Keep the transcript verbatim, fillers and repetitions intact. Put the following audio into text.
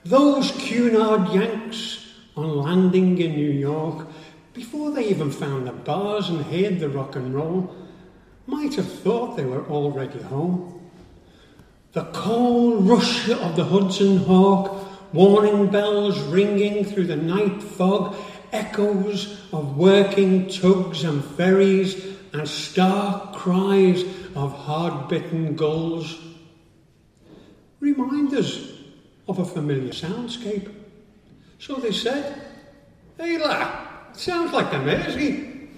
Those Cunard Yanks on landing in New York, before they even found the bars and heard the rock and roll, might have thought they were already home. The cold rush of the Hudson Hawk, warning bells ringing through the night fog, echoes of working tugs and ferries, and stark cries of hard-bitten gulls remind us of a familiar soundscape. So they said, "Hey lad, sounds like the Mersey."